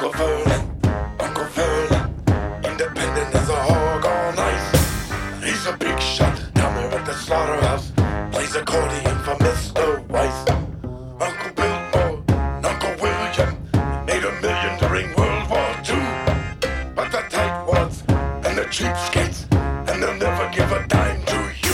Uncle Vernon, Uncle Vernon, independent as a hog on ice. He's a big shot down there at the slaughterhouse, plays accordion for Mr. Weiss. Uncle Bill and Uncle William made $1 million during World War II. But the tightwads and the cheapskates, and they'll never give a dime to you.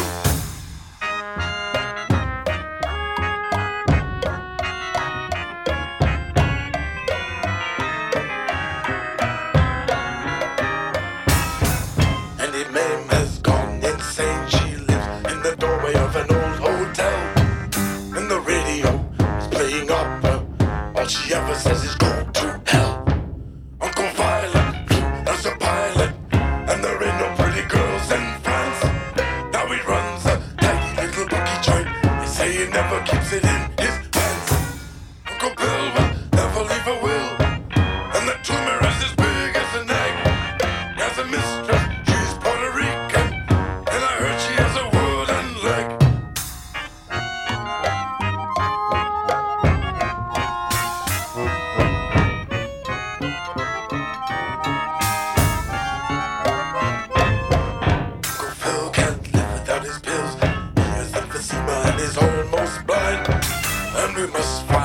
Mame has gone insane. She lives in the doorway of an old hotel, and the radio is playing opera. All she ever says is go to hell. Uncle Violet flew as a pilot, and there ain't no pretty girls in France. Now he runs a tiny little bookie joint. They say he never keeps it in his pants. Uncle Bill will never leave a will, and the tumor is as big as an egg. He has a mistress. His pills, he has emphysema and is almost blind, and we must fight.